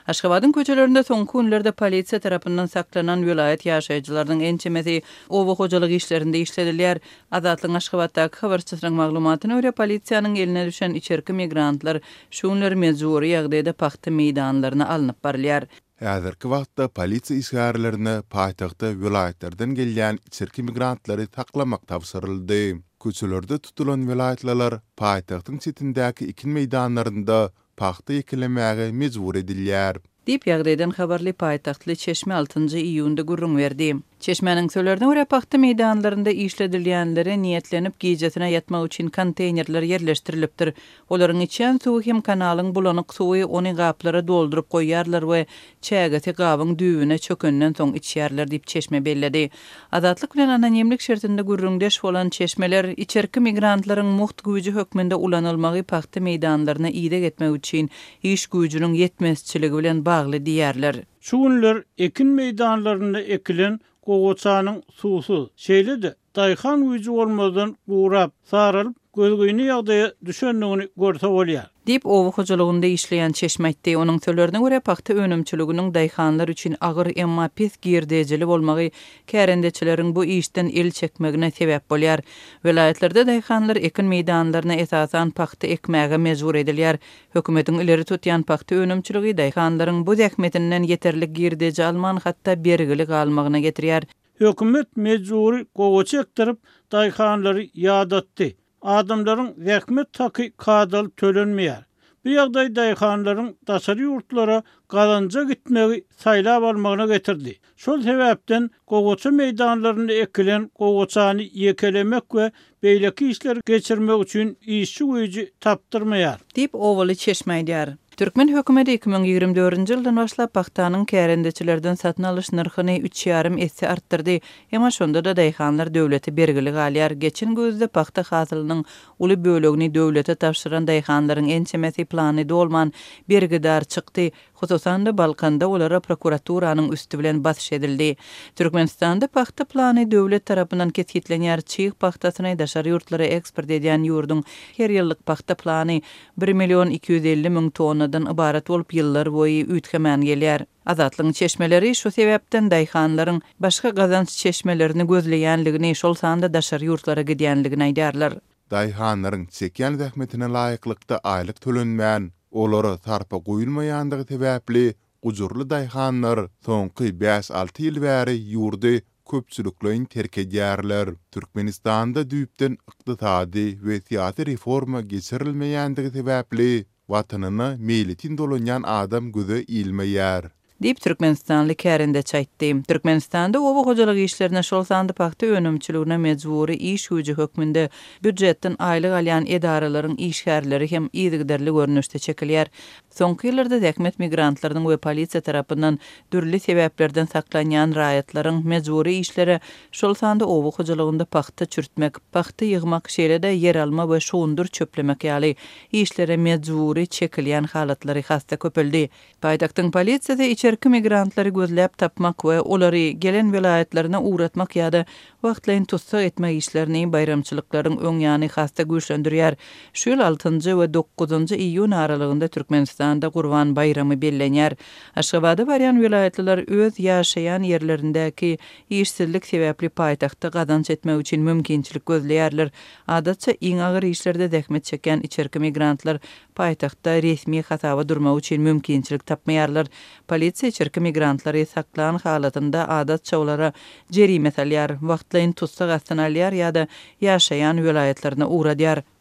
Aşgabatyň köçelerinde soňky günlerde polisiýa tarapyndan saklanan vilayet ýaşaýjylarynyň ençemesi owa hojalyk işlerinde işledilýär. Azatlyň Aşgabatdaky habarçysynyň maglumatyna görä polisiýanyň eline düşen içerki migrantlar şu günler mejburi ýagdaýda paxta meýdanlaryna alınıp barylýar. Häzirki wagtda polisiýa isgärlerini paýtagta vilayetlerden gelýän içerki migrantlary taklamak tapşyryldy. Köçelerde tutulan vilayetler paýtagtyň çetindäki ikin meýdanlarynda paxta ekilemäge mejbur edilýär. Dip ýagdaýdan habarly paýtaktly Çeşme 6-njy iýunda gurrun berdi. Çeşmenin söýlerine görä paxta meýdanlarynda işledilýänlere niýetlenip gijesine ýatmak üçin konteynerler ýerleşdirilipdir. Olaryň içen suwy hem kanalyň bulanyk suwy ony gaplara doldurup goýýarlar we çägeti gabyň düýüne çökenden soň içýärler diýip Çeşme belledi. Azatlyk bilen anonimlik şertinde gurrundeş bolan çeşmeler içerki migrantlaryň muht güýji hökmünde ulanylmagy paxta meýdanlaryna ýyda getmek üçin iş güýjüniň ýetmezçiligi bilen bagly diýerler. Şu günler ekin meýdanlarynda ekilen gogoçanyň suwsy şeýledi. Daýhan güýji bolmadan gurap, saralyp, gözgüýni ýagdaýa düşendigini görse bolýar. Dip owa hojalygynda işleýän Çeşme aýtdy. Onuň söýlerine görä paxta önümçiliginiň daýhanlar üçin agyr emma pes girdejeli bolmagy kärendeçileriň bu işden el çekmegine sebäp bolýar. Vilayetlerde daýhanlar ekin meýdanlaryna esasan paxta ekmäge mejbur edilýär. Hökümetiň ileri tutýan paxta önümçiligi daýhanlaryň bu zähmetinden ýeterlik girdeje alman hatda bergilik almagyna getirýär. Hökümet mejburi gogoça ektirip daýhanlary ýadatdy. Adamlaryň zähmet taky kadal tölenmeýär. Bu ýagdaý daýhanlaryň daşary ýurtlara galanja gitmegi saýlap almagyna getirdi. Şol sebäpden gogoça meýdanlarynda ekilen gogoçany ýekelemek we beýleki işler geçirmek üçin işçi güýji tapdyrmaýar. Dip owaly Çeşme aýdýar. Türkmen hökümeti 2024-nji ýyldan başlap paxtanyň kärendeçilerden satyn alyş narhyny 3,5 esse artdyrdy. Emma şonda da daýhanlar döwleti bergilik alýar. Geçen gözde paxta hasylynyň uly bölegini döwlete tapşyran daýhanlaryň ençemesi plany dolman bergidar çykdy. Hususan da Balkanda olara prokuraturanyň üstü bilen basyş edildi. Türkmenistanda paxta plany döwlet tarapyndan kesgitlenýär. Çyýyk paxtasyny daşary ýurtlara eksport edýän ýurdun her ýyllyk paxta plany 1.250.000 tonnadan ibarat bolup ýyllar boýy üýtgemän gelýär. Azatlyň çeşmeleri şu sebäpden daýhanlaryň başga gazanç çeşmelerini gözleýänligini, şol sanda daşary ýurtlara gidýänligini aýdarlar. Daýhanlaryň çekýän zähmetine laýyklykda aýlyk tölenmän, olary tarpa goýulmaýandygy sebäpli ujurly daýhanlar soňky 5-6 ýyl bäri ýurdy köpçüliklerin terk edýärler. Türkmenistanda düýpden ykdysady we siýasy reforma geçirilmeýändigi sebäpli watanyna meýletin dolanýan adam göze ilmeýär. Dip Türkmenistanly kärendeç aýtdy. Türkmenistanda owa hojalyk işlerine şol sanda paxta önümçiligine mejburi iş güýji hökmünde büdjetden aýlyk alýan edaralaryň işgärleri hem ýygyderli görnüşde çekilýär. Soňky ýyllarda häkmet migrantlaryň we polisiýa tarapyndan dürli sebäplerden saklanýan raýatlaryň mejburi işleri şol sanda owa hojalygynda paxta çürtmek, paxta ýygmak şeýle-de yer alma we şoňdur çöplemek ýaly işlere mejburi çekilýän halatlary hasta köpeldi. Paýtagtyň polisiýasy içerki migrantlary gözläp tapmak we olary gelen vilayetlerine uğratmak ýa-da wagtlaryň tutsak etmek işlerini bayramçylyklaryň öň ýany hasta güýçlendirýär. Şu ýyl 6-njy we 9-njy iýun aralygynda Türkmenistanda Gurban bayramy bellenýär. Aşgabatda barýan vilayetler öz ýaşaýan ýerlerindäki işsizlik sebäpli paýtagtda gazanç etmek üçin mümkinçilik gözleýärler. Adatça iň agyr işlerde zähmet çeken içerki migrantlar paýtagtda resmi hasaba durmak üçin mümkinçilik tapmaýarlar. Polisiýa içerki migrantlary saklan halatynda adatça olara jerime salýar, wagtlaryň tutsak astan alýar ýa-da ýaşaýan vilayetlerine uğradýar.